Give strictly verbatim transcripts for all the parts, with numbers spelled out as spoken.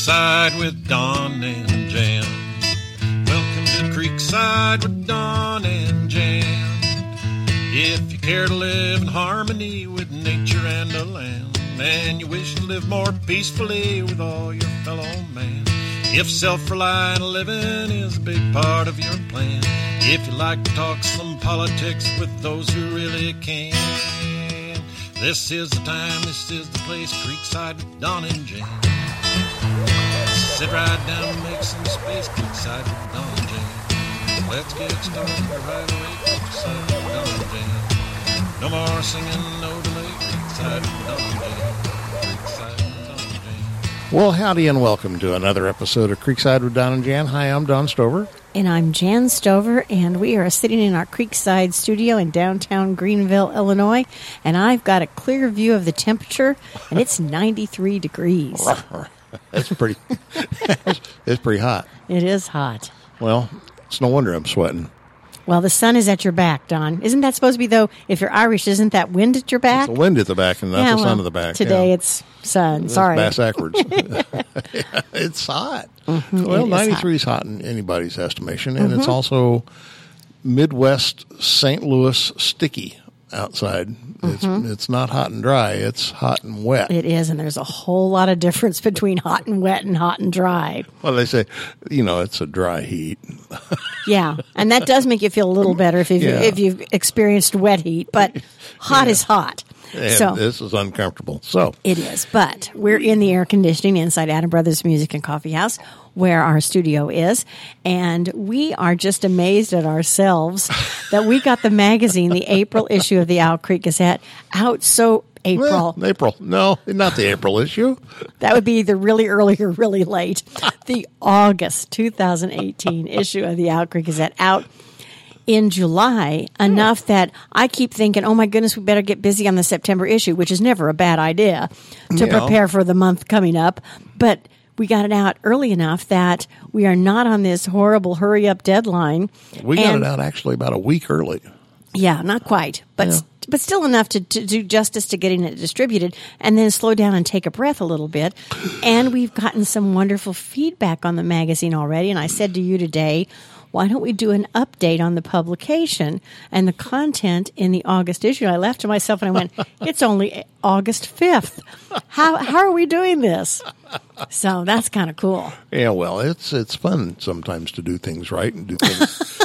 Creekside with Don and Jan. Welcome to Creekside with Don and Jan. If you care to live in harmony with nature and the land, and you wish to live more peacefully with all your fellow man, if self-reliant living is a big part of your plan, if you like to talk some politics with those who really can, this is the time, this is the place, Creekside with Don and Jan. Sit right down and make some space, Creekside with Don and Jan. Let's get started right away, Creekside with Don and Jan. No more singing, no delay, Creekside with Don and Jan. Creekside with Don and Jan. Well, howdy and welcome to another episode of Creekside with Don and Jan. Hi, I'm Don Stover. And I'm Jan Stover, and we are sitting in our Creekside studio in downtown Greenville, Illinois, and I've got a clear view of the temperature, and it's ninety-three degrees. That's pretty, it's pretty hot. It is hot. Well, it's no wonder I'm sweating. Well, the sun is at your back, Don. Isn't that supposed to be, though, if you're Irish, isn't that wind at your back? It's the wind at the back and not yeah, the well, sun at the back. Today yeah. it's sun. It's Sorry. bass backwards. Yeah, it's hot. Mm-hmm, well, it ninety-three is hot. is hot in anybody's estimation, and mm-hmm. it's also Midwest Saint Louis sticky outside. It's mm-hmm. it's not hot and dry. It's hot and wet. It is, and there's a whole lot of difference between hot and wet and hot and dry. Well, they say, you know, it's a dry heat. Yeah, and that does make you feel a little better if you've, Yeah. if you've experienced wet heat, but hot Yeah. is hot. And so this is uncomfortable. So it is, but we're in the air conditioning inside Adam Brothers Music and Coffee House, where our studio is, and we are just amazed at ourselves that we got the magazine, the April issue of the Owl Creek Gazette, out so April. Well, April. No, not the April issue. That would be either really early or really late. The August two thousand eighteen issue of the Owl Creek Gazette out in July, enough that I keep thinking, oh my goodness, we better get busy on the September issue, which is never a bad idea to Yeah. prepare for the month coming up. But we got it out early enough that we are not on this horrible hurry-up deadline. We got And- it out actually about a week early. Yeah, not quite, but Yeah. but still enough to, to do justice to getting it distributed, and then slow down and take a breath a little bit. And we've gotten some wonderful feedback on the magazine already. And I said to you today, why don't we do an update on the publication and the content in the August issue? I laughed to myself and I went, it's only August fifth. How how are we doing this? So that's kind of cool. Yeah, well, it's it's fun sometimes to do things right and do things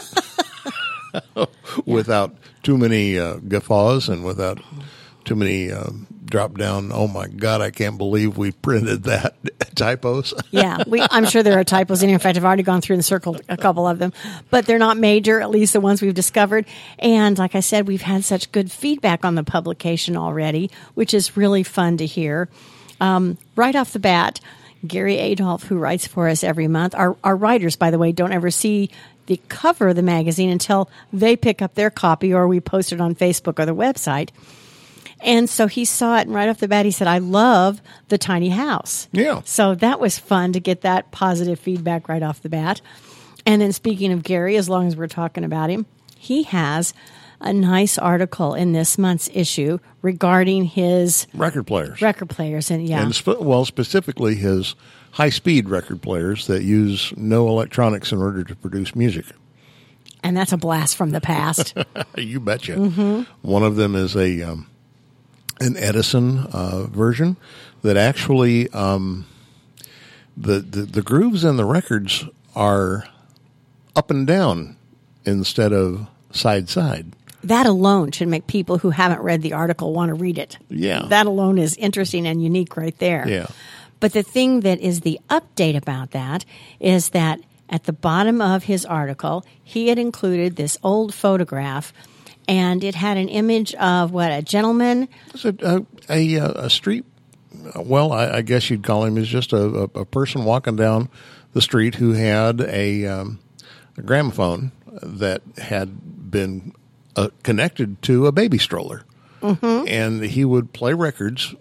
without too many uh, guffaws and without too many uh, drop down, oh my God, I can't believe we printed that typos. Yeah, we, I'm sure there are typos in here. In fact, I've already gone through and circled a couple of them, but they're not major, at least the ones we've discovered. And like I said, we've had such good feedback on the publication already, which is really fun to hear. Um, right off the bat, Gary Adolph, who writes for us every month, our, our writers, by the way, don't ever see the cover of the magazine until they pick up their copy or we post it on Facebook or the website. And so he saw it, and right off the bat, he said, I love the tiny house. Yeah. So that was fun to get that positive feedback right off the bat. And then speaking of Gary, as long as we're talking about him, he has a nice article in this month's issue regarding his Record players. record players. And yeah, And spe- well, specifically his high-speed record players that use no electronics in order to produce music. and that's a blast from the past. You betcha. Mm-hmm. One of them is a um, an Edison uh, version that actually um, the, the the grooves in the records are up and down instead of side side. That alone should make people who haven't read the article want to read it. Yeah. That alone is interesting and unique right there. Yeah. But the thing that is the update about that is that at the bottom of his article, he had included this old photograph, and it had an image of, what, a gentleman? It's a, a, a, a street, well, I, I guess you'd call him as just a, a, a person walking down the street who had a, um, a gramophone that had been uh, connected to a baby stroller. Mm-hmm. And he would play records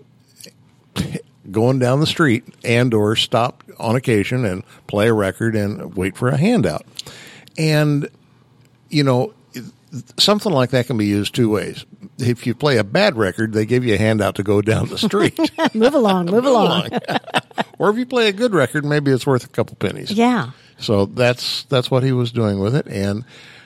going down the street and or stop on occasion and play a record and wait for a handout. And, you know, something like that can be used two ways. If you play a bad record, they give you a handout to go down the street. Move along, move, Move along. along. or if you play a good record, maybe it's worth a couple pennies. Yeah. So that's that's what he was doing with it, and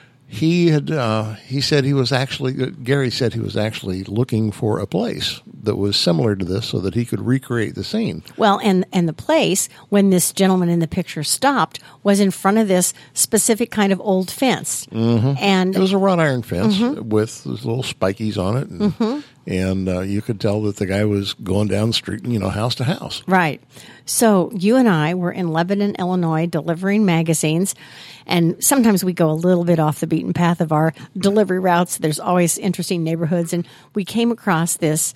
he had uh, he said he was actually Gary said he was actually looking for a place that was similar to this, so that he could recreate the scene. Well, and and the place when this gentleman in the picture stopped was in front of this specific kind of old fence, mm-hmm. and it was a wrought iron fence mm-hmm. with those little spikies on it, and, mm-hmm. and uh, you could tell that the guy was going down the street, you know, house to house. Right. So you and I were in Lebanon, Illinois, delivering magazines, and sometimes we go a little bit off the beaten path of our delivery routes. There's always interesting neighborhoods, and we came across this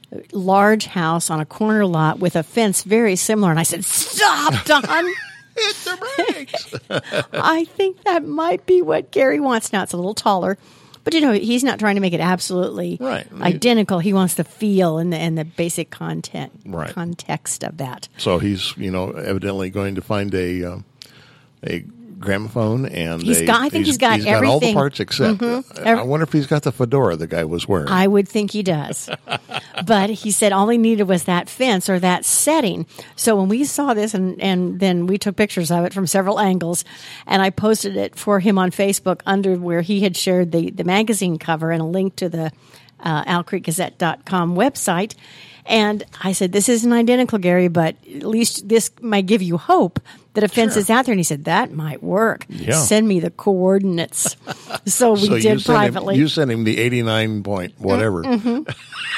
large house on a corner lot with a fence very similar, and I said, "Stop, Don." Hit the brakes. I think that might be what Gary wants. Now, it's a little taller, but, you know, he's not trying to make it absolutely right. identical. He wants the feel and the, and the basic content, right. context of that. So he's, you know, evidently going to find a uh, a gramophone, and he's a, got, I think he's, he's got he's everything. got all the parts except. Mm-hmm. Uh, I wonder if he's got the fedora the guy was wearing. I would think he does. But he said all he needed was that fence or that setting. So when we saw this, and, and then we took pictures of it from several angles, and I posted it for him on Facebook under where he had shared the, the magazine cover and a link to the uh, owl creek gazette dot com website. And I said, this isn't identical, Gary, but at least this might give you hope that a fence sure. is out there. And he said, that might work. Yeah. Send me the coordinates. So we so did privately. Him, you sent him the eighty-nine point whatever. Mm-hmm.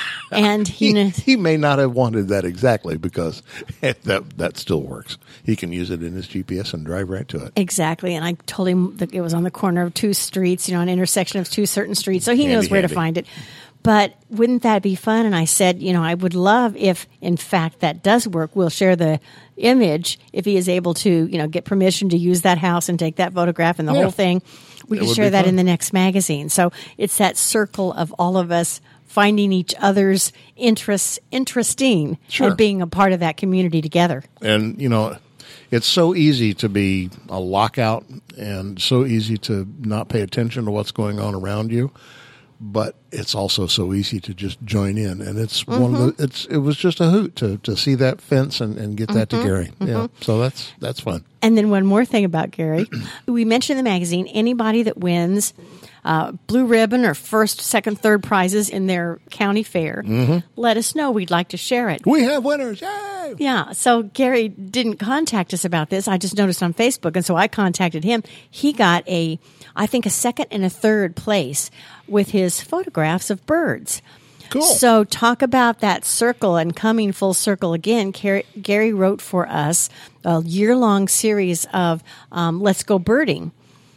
And he, he he may not have wanted that exactly, because that that still works. He can use it in his G P S and drive right to it. Exactly. And I told him that it was on the corner of two streets, you know, an intersection of two certain streets. So he handy, knows where handy. to find it. But wouldn't that be fun? And I said, you know, I would love if, in fact, that does work. We'll share the image if he is able to, you know, get permission to use that house and take that photograph and the yeah. whole thing. We It can would share be that fun. in the next magazine. So it's that circle of all of us finding each other's interests interesting Sure. and being a part of that community together. And, you know, it's so easy to be a lockout and so easy to not pay attention to what's going on around you. But it's also so easy to just join in, and it's mm-hmm. one of the. It's it was just a hoot to, to see that fence and, and get mm-hmm. that to Gary. Mm-hmm. Yeah, so that's that's fun. And then one more thing about Gary, we mentioned in the magazine, anybody that wins uh, blue ribbon or first, second, third prizes in their county fair, mm-hmm. let us know. We'd like to share it. We have winners! Yay! Yeah. So Gary didn't contact us about this. I just noticed on Facebook, and so I contacted him. He got a, I think, a second and a third place with his photographs of birds. Cool. So talk about that circle and coming full circle again. Gary wrote for us a year-long series of um, Let's Go Birding.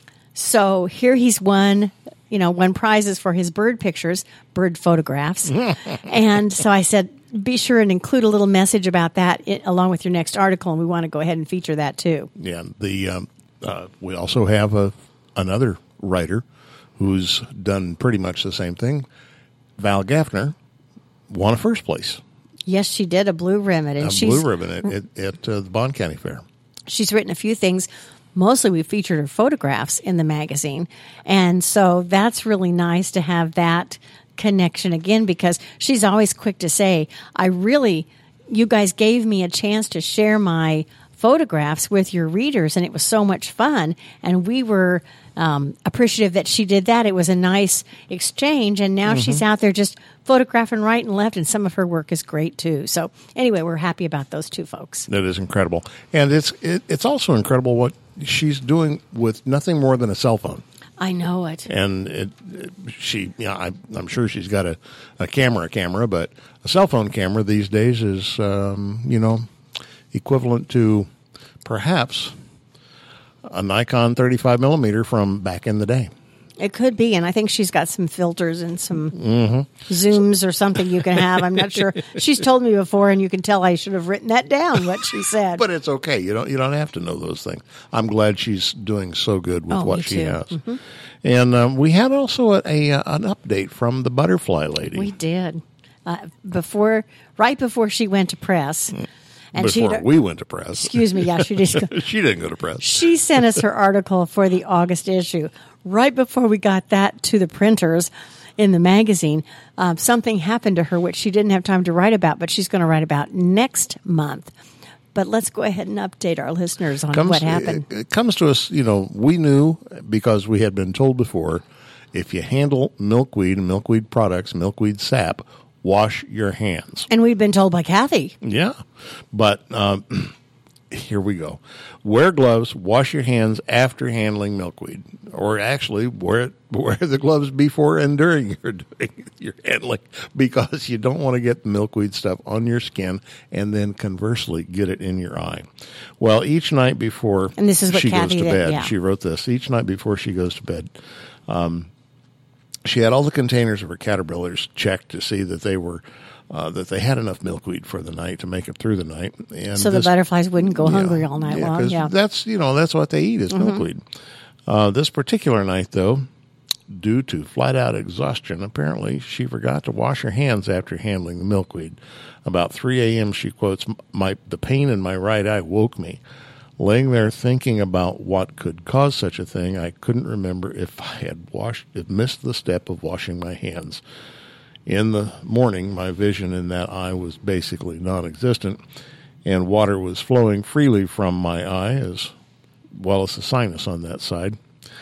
So here he's won, you know, won prizes for his bird pictures, bird photographs. And so I said, be sure and include a little message about that it, along with your next article, and we want to go ahead and feature that too. Yeah. The um, uh, we also have a another writer who's done pretty much the same thing. Val Gaffner won a first place. Yes, she did, a blue ribbon. And a she's, blue ribbon at, at, at uh, the Bond County Fair. She's written a few things. Mostly we featured her photographs in the magazine. And so that's really nice to have that connection again, because she's always quick to say, I really, you guys gave me a chance to share my photographs with your readers, and it was so much fun. And we were um, appreciative that she did that. It was a nice exchange, and now mm-hmm. she's out there just photographing right and left, and some of her work is great too. So anyway, we're happy about those two folks. That is incredible. And it's it, it's also incredible what she's doing with nothing more than a cell phone. I know it. And it, it, she, you know, I, I'm sure she's got a, a camera camera, but a cell phone camera these days is, um, you know, equivalent to perhaps a Nikon thirty-five millimeter from back in the day. It could be, and I think she's got some filters and some mm-hmm. zooms or something you can have. I'm not sure. She's told me before, and you can tell I should have written that down, what she said. But it's okay. You don't you don't have to know those things. I'm glad she's doing so good with oh, what me she too. has. Mm-hmm. And um, we had also a, a an update from the Butterfly Lady. We did. Uh, before, right before she went to press. And Before we went to press. Excuse me, yeah, she did. Go, she didn't go to press. She sent us her article for the August issue. Right before we got that to the printers in the magazine, um, something happened to her which she didn't have time to write about, but she's going to write about next month. But let's go ahead and update our listeners on comes, what happened. It, it comes to us, you know, we knew because we had been told before, if you handle milkweed and milkweed products, milkweed sap, wash your hands. And we've been told by Kathy. Yeah. But um, here we go. Wear gloves, wash your hands after handling milkweed. Or actually, wear, wear the gloves before and during your, doing your handling, because you don't want to get the milkweed stuff on your skin and then conversely get it in your eye. Well, each night before and this is what she Kathy goes to did, bed, yeah. she wrote this, each night before she goes to bed, um, she had all the containers of her caterpillars checked to see that they were uh, that they had enough milkweed for the night to make it through the night. And so this, the butterflies wouldn't go yeah, hungry all night yeah, long. Yeah, that's you know that's what they eat is mm-hmm. milkweed. Uh, this particular night, though, due to flat out exhaustion, apparently she forgot to wash her hands after handling the milkweed. About three a.m., she quotes, "My the pain in my right eye woke me. Laying there thinking about what could cause such a thing, I couldn't remember if I had washed, if missed the step of washing my hands. In the morning, my vision in that eye was basically non-existent, and water was flowing freely from my eye as well as the sinus on that side.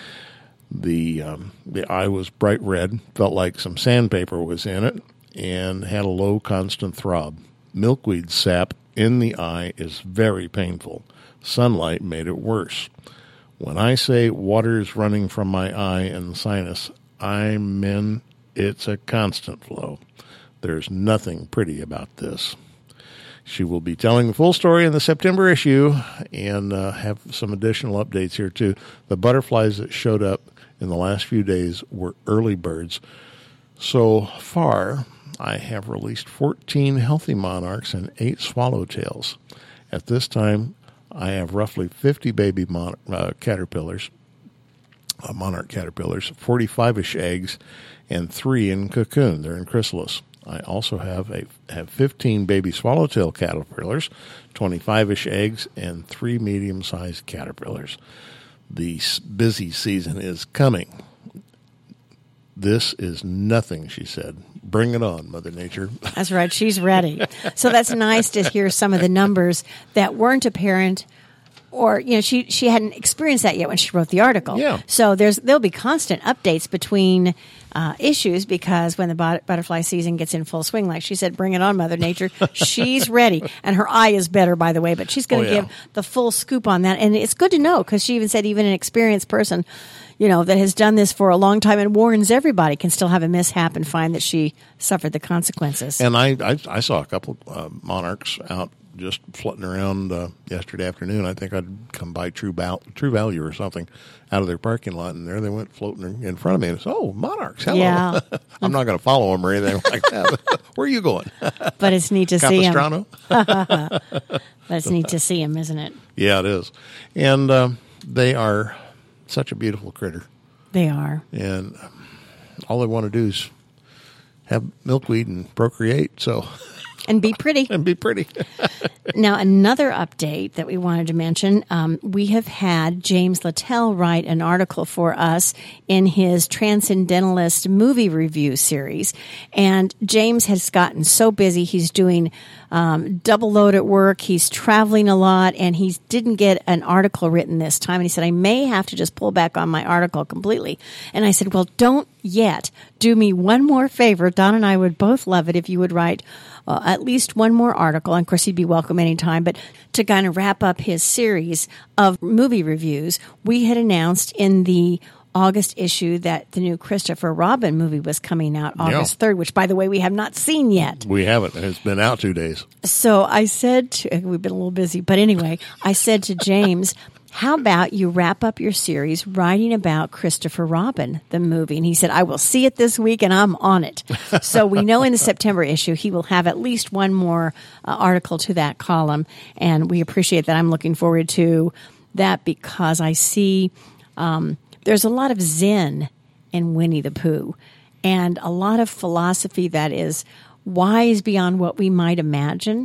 The um, the eye was bright red, felt like some sandpaper was in it, and had a low, constant throb. Milkweed sap in the eye is very painful. Sunlight made it worse. When I say water is running from my eye and sinus, I mean it's a constant flow. There's nothing pretty about this." She will be telling the full story in the September issue and uh, have some additional updates here, too. The butterflies that showed up in the last few days were early birds. So far, I have released fourteen healthy monarchs and eight swallowtails. At this time, I have roughly fifty baby mon- uh, caterpillars, uh, monarch caterpillars, forty-five-ish eggs, and three in cocoon. They're in chrysalis. I also have a have fifteen baby swallowtail caterpillars, twenty-five-ish eggs, and three medium-sized caterpillars. The busy season is coming. This is nothing, she said. Bring it on, Mother Nature. That's right. She's ready. So that's nice to hear some of the numbers that weren't apparent, or you know, she she hadn't experienced that yet when she wrote the article. Yeah. So there's there'll be constant updates between uh, issues, because when the but- butterfly season gets in full swing, like she said, bring it on, Mother Nature. She's ready, and her eye is better, by the way. But she's going to oh, yeah. give the full scoop on that, and it's good to know, because she even said even an experienced person, you know, that has done this for a long time and warns everybody, can still have a mishap and find that she suffered the consequences. And I, I, I saw a couple uh, monarchs out just flitting around uh, yesterday afternoon. I think I'd come by True, Val- True Value or something out of their parking lot, and there they went floating in front of me. And I said, "Oh, monarchs, hello." Yeah. I'm not going to follow them or anything like that. Where are you going? But it's neat to see him. Capistrano? But it's neat to see him, isn't it? Yeah, it is. And um, they are such a beautiful critter. They are. And all they want to do is have milkweed and procreate, so... And be pretty. and be pretty. Now, another update that we wanted to mention, um, we have had James Littell write an article for us in his Transcendentalist movie review series. And James has gotten so busy. He's doing um, double load at work. He's traveling a lot, and he didn't get an article written this time. And he said, I may have to just pull back on my article completely. And I said, well, don't yet. Do me one more favor. Don and I would both love it if you would write Uh, at least one more article, and of course he'd be welcome anytime, but to kind of wrap up his series of movie reviews, we had announced in the August issue that the new Christopher Robin movie was coming out August third, which, by the way, we have not seen yet. We haven't. It's been out two days. So I said to, we've been a little busy, but anyway, I said to James, how about you wrap up your series writing about Christopher Robin, the movie? And he said, I will see it this week, and I'm on it. So we know in the September issue he will have at least one more uh, article to that column, and we appreciate that. I'm looking forward to that, because I see um, there's a lot of zen in Winnie the Pooh, and a lot of philosophy that is wise beyond what we might imagine.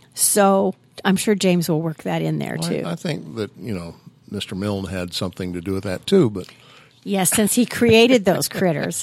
So I'm sure James will work that in there, well, too. I, I think that, you know, Mister Milne had something to do with that, too. But yes, since he created those critters.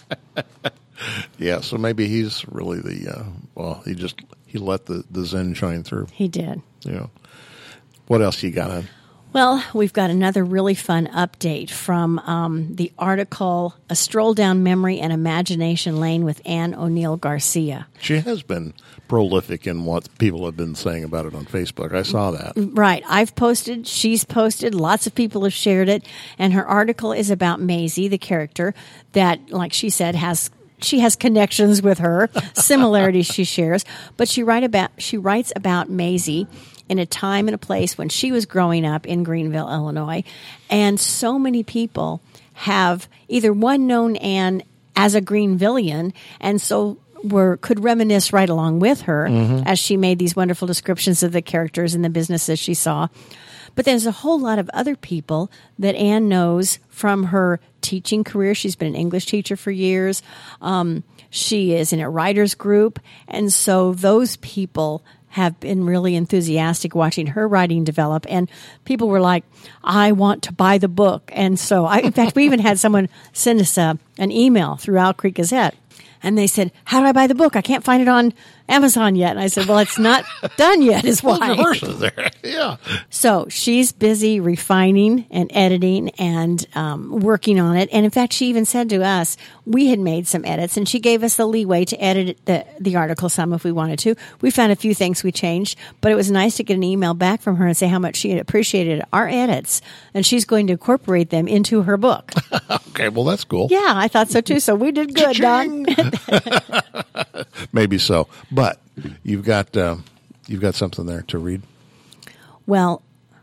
Yeah, so maybe he's really the, uh, well, he just, he let the, the Zen shine through. He did. Yeah. What else you got on? Well, we've got another really fun update from um, the article, A Stroll Down Memory and Imagination Lane with Ann O'Neill Garcia. She has been prolific in what people have been saying about it on Facebook. I saw that. Right. I've posted, she's posted, lots of people have shared it, and her article is about Maisie, the character, that, like she said, has she has connections with her, similarities she shares, but she write about she writes about Maisie in a time and a place when she was growing up in Greenville, Illinois. And so many people have either one known Anne as a Greenvillian, and so were could reminisce right along with her mm-hmm. as she made these wonderful descriptions of the characters and the businesses she saw. But there's a whole lot of other people that Anne knows from her teaching career. She's been an English teacher for years. Um, she is in a writers group. And so those people have been really enthusiastic watching her writing develop. And people were like, I want to buy the book. And so, I, in fact, we even had someone send us a, an email through Owl Creek Gazette. And they said, how do I buy the book? I can't find it on Amazon yet. And I said, well, it's not done yet is why. Well, the versions there. Yeah. So she's busy refining and editing and um, working on it. And in fact, she even said to us, we had made some edits, and she gave us the leeway to edit the, the article some if we wanted to. We found a few things we changed, but it was nice to get an email back from her and say how much she had appreciated our edits. And she's going to incorporate them into her book. Okay, well, that's cool. Yeah, I thought so too. So we did good, Don. Maybe so, but you've got uh, you've got something there to read. Well,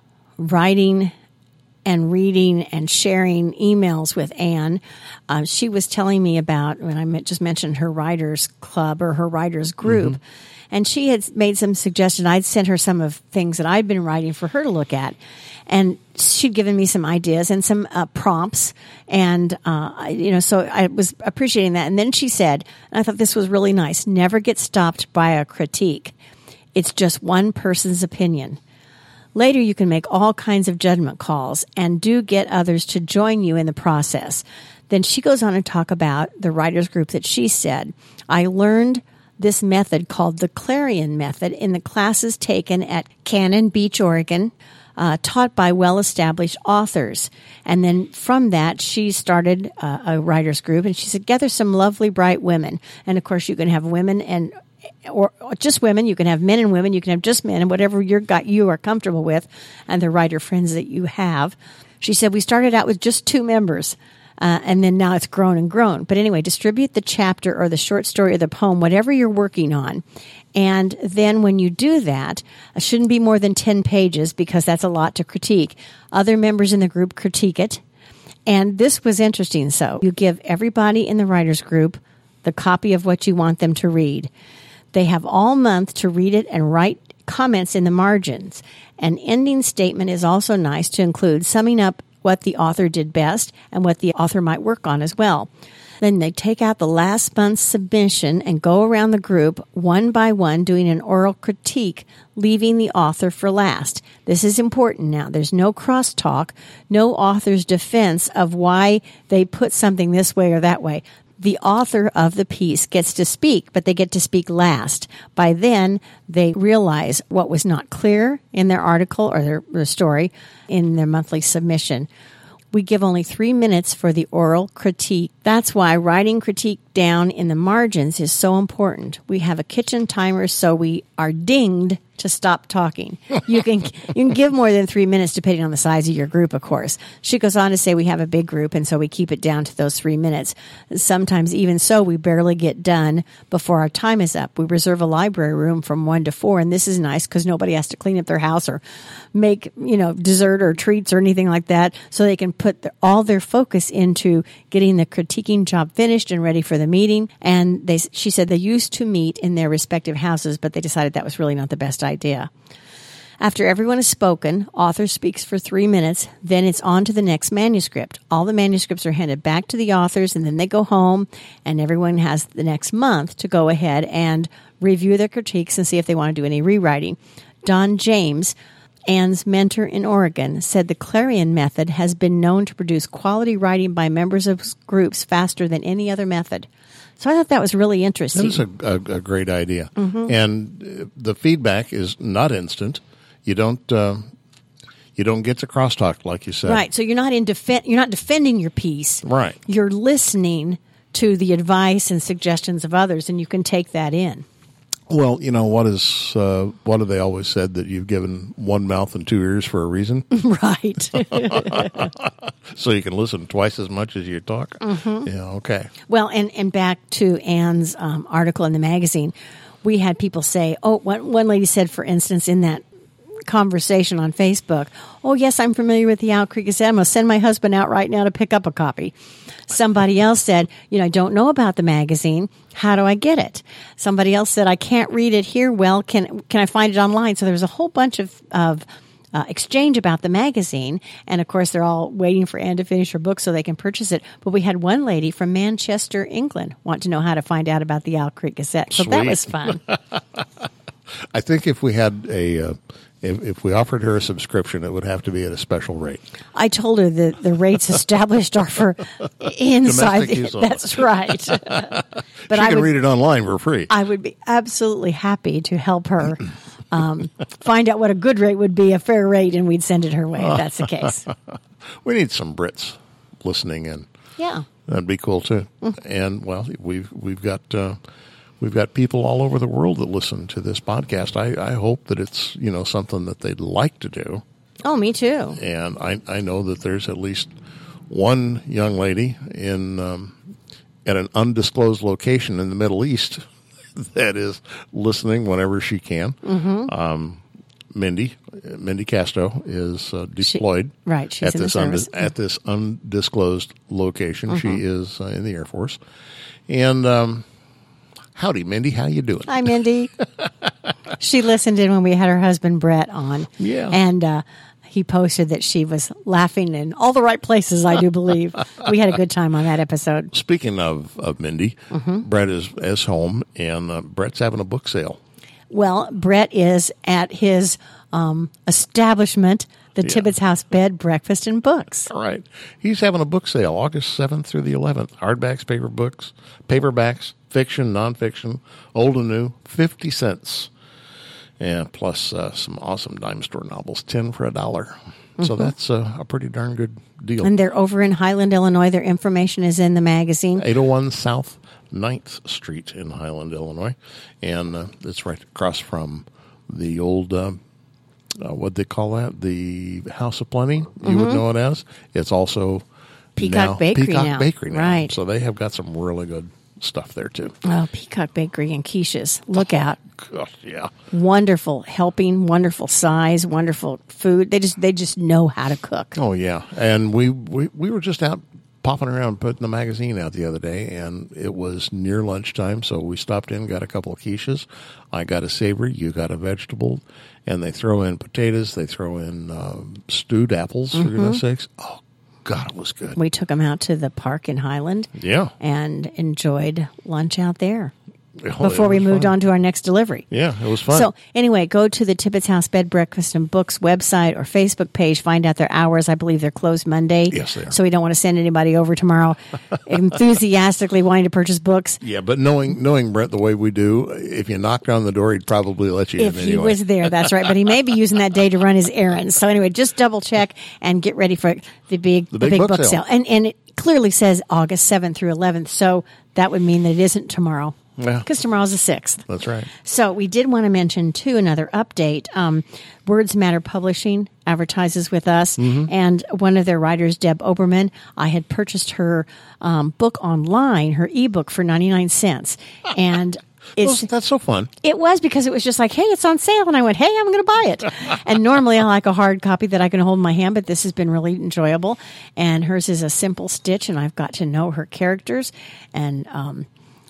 writing and reading and sharing emails with Anne, uh, she was telling me about when I just mentioned her writers club or her writers group, mm-hmm. and she had made some suggestions. I'd sent her some of things that I'd been writing for her to look at. And she'd given me some ideas and some uh, prompts. And, uh, you know, so I was appreciating that. And then she said, and I thought this was really nice, never get stopped by a critique. It's just one person's opinion. Later, you can make all kinds of judgment calls and do get others to join you in the process. Then she goes on to talk about the writers group that she said, I learned this method called the Clarion method in the classes taken at Cannon Beach, Oregon, Uh, taught by well-established authors. And then from that, she started uh, a writers group, and she said, gather some lovely, bright women. And, of course, you can have women and or, or just women. You can have men and women. You can have just men and whatever you're got, you are comfortable with and the writer friends that you have. She said, we started out with just two members. Uh, and then now it's grown and grown. But anyway, distribute the chapter or the short story or the poem, whatever you're working on. And then when you do that, it shouldn't be more than ten pages because that's a lot to critique. Other members in the group critique it. And this was interesting. So you give everybody in the writers group the copy of what you want them to read. They have all month to read it and write comments in the margins. An ending statement is also nice to include, summing up what the author did best and what the author might work on as well. Then they take out the last month's submission and go around the group one by one doing an oral critique, leaving the author for last. This is important now. There's no crosstalk, no author's defense of why they put something this way or that way. The author of the piece gets to speak, but they get to speak last. By then, they realize what was not clear in their article or their, their story in their monthly submission. We give only three minutes for the oral critique. That's why writing critique down in the margins is so important. We have a kitchen timer, so we are dinged to stop talking. You can you can give more than three minutes depending on the size of your group, of course. She goes on to say we have a big group, and so we keep it down to those three minutes. Sometimes even so, we barely get done before our time is up. We reserve a library room from one to four, and this is nice because nobody has to clean up their house or make, you know, dessert or treats or anything like that, so they can put the, all their focus into getting the critiquing job finished and ready for the meeting. And they, she said they used to meet in their respective houses, but they decided that was really not the best idea. After everyone has spoken, author speaks for three minutes, then it's on to the next manuscript. All the manuscripts are handed back to the authors, and then they go home, and everyone has the next month to go ahead and review their critiques and see if they want to do any rewriting. Don James, Anne's mentor in Oregon, said the Clarion method has been known to produce quality writing by members of groups faster than any other method. So I thought that was really interesting. That is a, a, a great idea. Mm-hmm. And the feedback is not instant. you don't uh, you don't get to crosstalk like you said. Right. So you're not in defen- you're not defending your piece. Right. You're listening to the advice and suggestions of others, and you can take that in. Well, you know, what is uh, what have they always said, that you've given one mouth and two ears for a reason? Right. So you can listen twice as much as you talk? Mm-hmm. Yeah, okay. Well, and, and back to Anne's um, article in the magazine, we had people say, oh, one, one lady said, for instance, in that conversation on Facebook, oh, yes, I'm familiar with the Owl Creek Gazette. I'm going to send my husband out right now to pick up a copy. Somebody else said, you know, I don't know about the magazine. How do I get it? Somebody else said, I can't read it here. Well, can can I find it online? So there was a whole bunch of, of uh, exchange about the magazine. And, of course, they're all waiting for Anne to finish her book so they can purchase it. But we had one lady from Manchester, England, want to know how to find out about the Owl Creek Gazette. So Sweet. that was fun. I think if we had a... Uh, If, if we offered her a subscription, it would have to be at a special rate. I told her that the rates established are for inside. Domestic use only. That's right. But she I can would, read it online for free. I would be absolutely happy to help her um, find out what a good rate would be, a fair rate, and we'd send it her way if that's the case. We need some Brits listening in. Yeah. That'd be cool too. And well, we've we've got uh, we've got people all over the world that listen to this podcast. I, I hope that it's, you know, something that they'd like to do. Oh, me too. And I I know that there's at least one young lady in um, at an undisclosed location in the Middle East that is listening whenever she can. Mm-hmm. Um, Mindy Mindy Casto is uh, deployed she, right. She's at in this the service. Unde- at this undisclosed location. Mm-hmm. She is uh, in the Air Force. And um, howdy, Mindy, how you doing? Hi, Mindy. She listened in when we had her husband Brett on. Yeah, and uh, he posted that she was laughing in all the right places. I do believe we had a good time on that episode. Speaking of of Mindy, mm-hmm. Brett is is home, and uh, Brett's having a book sale. Well, Brett is at his um, establishment, the Yeah. Tibbetts House Bed, Breakfast, and Books. All right. He's having a book sale August seventh through the eleventh. Hardbacks, paper books, paperbacks, fiction, nonfiction, old and new, fifty cents. And plus uh, some awesome dime store novels, ten for a dollar. Mm-hmm. So that's uh, a pretty darn good deal. And they're over in Highland, Illinois. Their information is in the magazine. eight oh one South ninth Street in Highland, Illinois. And uh, it's right across from the old, uh, uh, what they call that? The House of Plenty, you mm-hmm. would know it as. It's also Peacock now, Bakery Peacock now. Bakery now. Right. So they have got some really good stuff there, too. Oh, Peacock Bakery and Quiches. Look out. God, yeah. Wonderful helping, wonderful size, wonderful food. They just they just know how to cook. Oh, yeah. And we, we, we were just out popping around putting the magazine out the other day, and it was near lunchtime, so we stopped in, got a couple of quiches. I got a savory, you got a vegetable, and they throw in potatoes, they throw in uh, stewed apples, for mm-hmm. goodness sakes. Oh, God, it was good. We took them out to the park in Highland. Yeah. And enjoyed lunch out there. Oh, before we moved fun. on to our next delivery. Yeah, it was fun. So anyway, go to the Tibbetts House Bed, Breakfast, and Books website or Facebook page. Find out their hours. I believe they're closed Monday. Yes, they are. So we don't want to send anybody over tomorrow enthusiastically wanting to purchase books. Yeah, but knowing knowing Brett the way we do, if you knocked on the door, he'd probably let you if in anyway. If he was there, that's right. But he may be using that day to run his errands. So anyway, just double check and get ready for the big the big, the big book, book sale. sale. And, and it clearly says August seventh through eleventh. So that would mean that it isn't tomorrow. Yeah. Because tomorrow's the sixth. That's right. So we did want to mention, too, another update. Um, Words Matter Publishing advertises with us, mm-hmm. and one of their writers, Deb Oberman, I had purchased her um, book online, her ebook, for ninety-nine cents. And it's, well, that's so fun. It was, because it was just like, hey, it's on sale. And I went, hey, I'm going to buy it. And normally I like a hard copy that I can hold in my hand, but this has been really enjoyable. And hers is a simple stitch, and I've got to know her characters and um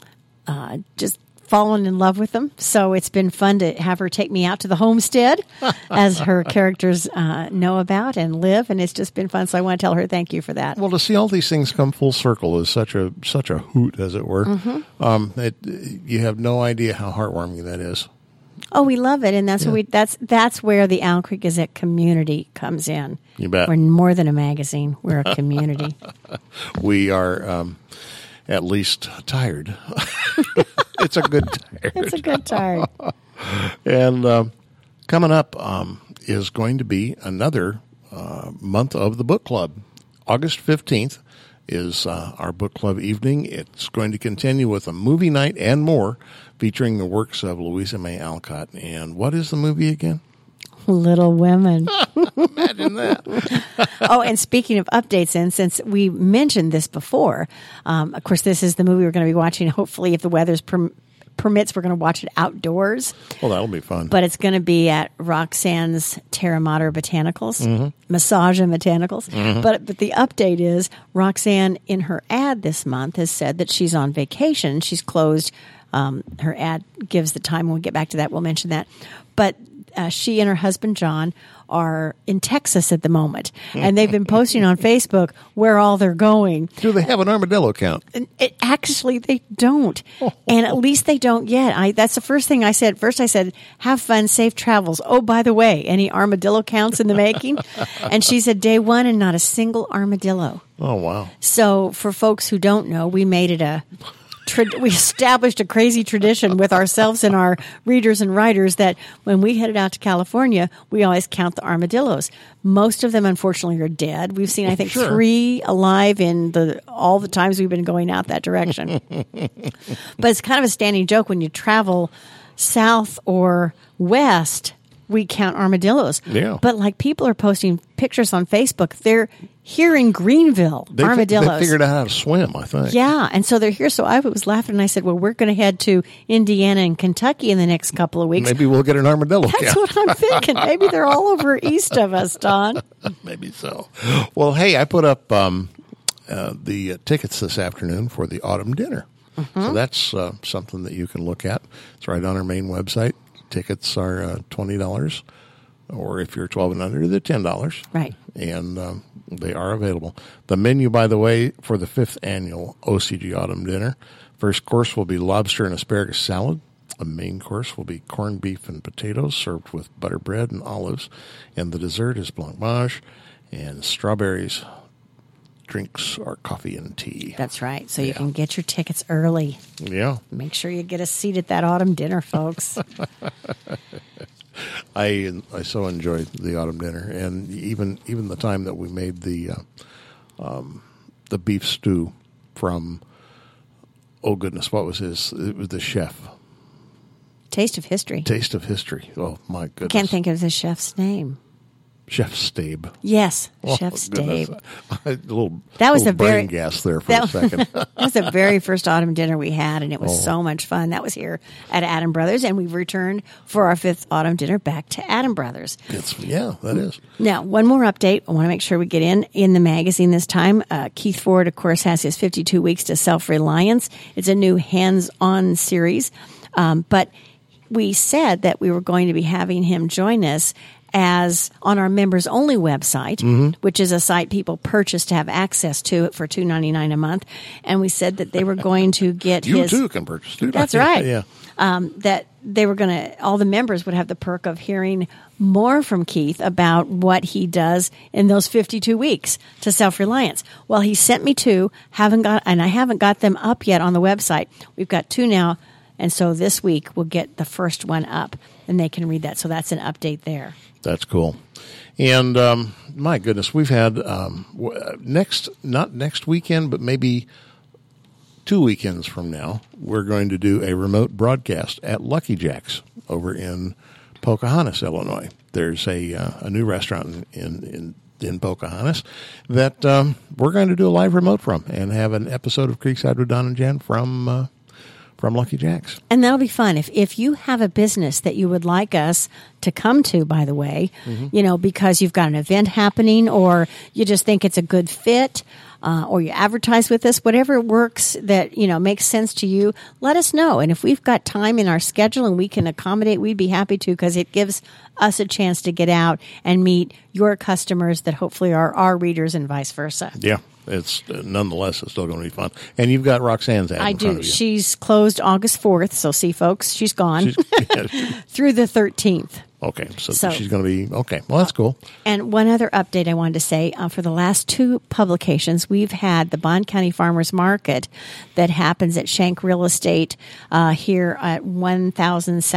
Uh, just fallen in love with them. So it's been fun to have her take me out to the homestead as her characters uh, know about and live. And it's just been fun. So I want to tell her thank you for that. Well, to see all these things come full circle is such a such a hoot, as it were. Mm-hmm. Um, it, you have no idea how heartwarming that is. Oh, we love it. And that's yeah. what we that's that's where the Owl Creek Gazette community comes in. You bet. We're more than a magazine. We're a community. We are um, at least tired. It's a good tired. It's a good tired. And um, coming up, um, is going to be another uh, month of the book club. August fifteenth is uh, our book club evening. It's going to continue with a movie night and more, featuring the works of Louisa May Alcott. And what is the movie again? Little Women. Imagine that. Oh, and speaking of updates, and since we mentioned this before, um, of course, this is the movie we're going to be watching. Hopefully, if the weather's perm- permits, we're going to watch it outdoors. Well, that'll be fun. But it's going to be at Roxanne's Terra Mater Botanicals, Mm-hmm. Massage and Botanicals. Mm-hmm. But but the update is Roxanne, in her ad this month, has said that she's on vacation. She's closed. Um, her ad gives the time. When we get back to that, we'll mention that. But uh, she and her husband, John, are in Texas at the moment. And they've been posting on Facebook where all they're going. Do they have an armadillo count? And it, actually, they don't. And at least they don't yet. I, that's the first thing I said. First I said, have fun, safe travels. Oh, by the way, any armadillo counts in the making? And she said, day one and not a single armadillo. Oh, wow. So for folks who don't know, we made it a... We established a crazy tradition with ourselves and our readers and writers that when we headed out to California, we always count the armadillos. Most of them, unfortunately, are dead. We've seen, I think, Sure. three alive in the all the times we've been going out that direction. But it's kind of a standing joke when you travel south or west, we count armadillos. Yeah. But like people are posting pictures on Facebook, they're here in Greenville, They, fi- armadillos. they figured out how to swim, I think. Yeah, and so they're here. So I was laughing, and I said, well, we're going to head to Indiana and Kentucky in the next couple of weeks. Maybe we'll get an armadillo That's count. what I'm thinking. Maybe they're all over east of us, Don. Maybe so. Well, hey, I put up um, uh, the uh, tickets this afternoon for the autumn dinner. Mm-hmm. So that's uh, something that you can look at. It's right on our main website. Tickets are uh, twenty dollars, or if you're twelve and under, they're ten dollars. Right. And um, they are available. The menu, by the way, for the fifth annual O C G Autumn Dinner, first course will be lobster and asparagus salad. A main course will be corned beef and potatoes served with butter bread and olives. And the dessert is blancmange and strawberries. Drinks are coffee and tea. That's right. So you Yeah. can get your tickets early. Yeah. Make sure you get a seat at that autumn dinner, folks. I I so enjoyed the autumn dinner, and even even the time that we made the uh, um, the beef stew from, oh goodness, what was his? It was the chef. Taste of history. Taste of History. Oh my goodness! Can't think of the chef's name. Chef Stabe. Yes, Oh, Chef goodness. Stabe. A little That was little a very- brain gas there for That, a second. that was the very first autumn dinner we had, and it was Oh. so much fun. That was here at Adam Brothers, and we've returned for our fifth autumn dinner back to Adam Brothers. It's, yeah, that is. Now, one more update. I want to make sure we get in in the magazine this time. Uh, Keith Ford, of course, has his fifty-two Weeks to Self-Reliance. It's a new hands-on series, um, but we said that we were going to be having him join us as on our members only website, Mm-hmm. which is a site people purchase to have access to it for two ninety-nine a month. And we said that they were going to get You his too can purchase too. That's right. Yeah. Um, that they were going to, all the members would have the perk of hearing more from Keith about what he does in those fifty-two weeks to self-reliance. Well, he sent me two, haven't got, and I haven't got them up yet on the website. We've got two now. And so this week we'll get the first one up and they can read that. So that's an update there. That's cool. And um, my goodness, we've had um, w- next, not next weekend, but maybe two weekends from now, we're going to do a remote broadcast at Lucky Jack's over in Pocahontas, Illinois. There's a uh, a new restaurant in, in, in in Pocahontas that um, we're going to do a live remote from and have an episode of Creekside with Don and Jen from uh, from Lucky Jack's. And that'll be fun. If if you have a business that you would like us to come to, by the way, Mm-hmm. you know, because you've got an event happening or you just think it's a good fit, uh, or you advertise with us, whatever works that, you know, makes sense to you, let us know. And if we've got time in our schedule and we can accommodate, we'd be happy to, because it gives us a chance to get out and meet your customers that hopefully are our readers and vice versa. Yeah, it's uh, nonetheless, it's still going to be fun. And you've got Roxanne's ad I in front do. of you. She's closed August fourth, so see, folks, she's gone She's- yeah. through the thirteenth. Okay, so, So- she's going to be, okay, well, that's cool. And one other update I wanted to say, uh, for the last two publications, we've had the Bond County Farmers Market that happens at Shank Real Estate uh, here at one thousand South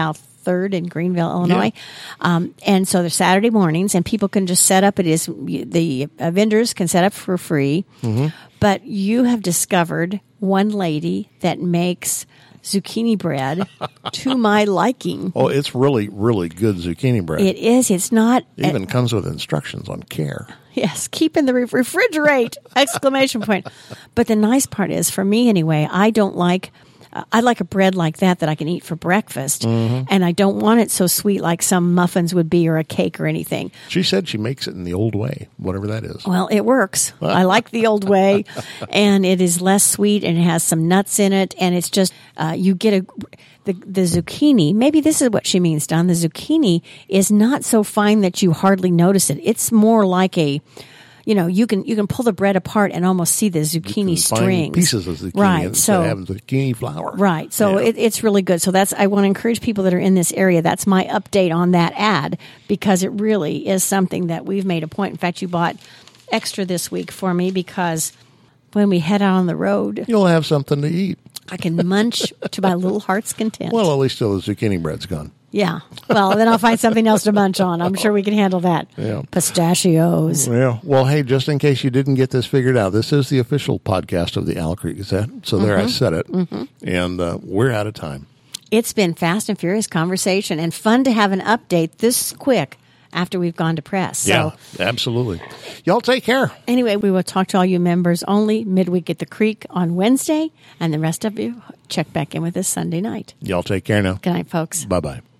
third in Greenville, Illinois. Yeah. Um, and so they're Saturday mornings, and people can just set up. It is the uh, vendors can set up for free. Mm-hmm. But you have discovered one lady that makes zucchini bread to my liking. Oh, it's really, really good zucchini bread. It is. It's not. It even a, comes with instructions on care. Yes, keep in the re- refrigerate! Exclamation point. But the nice part is, for me anyway, I don't like. Uh, I like a bread like that that I can eat for breakfast, mm-hmm. and I don't want it so sweet like some muffins would be or a cake or anything. She said she makes it in the old way, whatever that is. Well, it works. I like the old way, and it is less sweet, and it has some nuts in it, and it's just uh, you get a the the zucchini. Maybe this is what she means, Don. The zucchini is not so fine that you hardly notice it. It's more like a You know, you can you can pull the bread apart and almost see the zucchini strings, pieces of zucchini, right? So having zucchini flour, right? So yeah. it, it's really good. So that's I want to encourage people that are in this area. That's my update on that ad because it really is something that we've made a point. In fact, you bought extra this week for me because when we head out on the road, you'll have something to eat. I can munch to my little heart's content. Well, at least till the zucchini bread's gone. Yeah. Well, then I'll find something else to munch on. I'm sure we can handle that. Yeah. Pistachios. Yeah. Well, hey, just in case you didn't get this figured out, this is the official podcast of the Owl Creek Gazette. So there mm-hmm. I said it. Mm-hmm. And uh, we're out of time. It's been fast and furious conversation and fun to have an update this quick after we've gone to press. Yeah, so, absolutely. Y'all take care. Anyway, we will talk to all you members only midweek at the Creek on Wednesday, and the rest of you check back in with us Sunday night. Y'all take care now. Good night, folks. Bye-bye.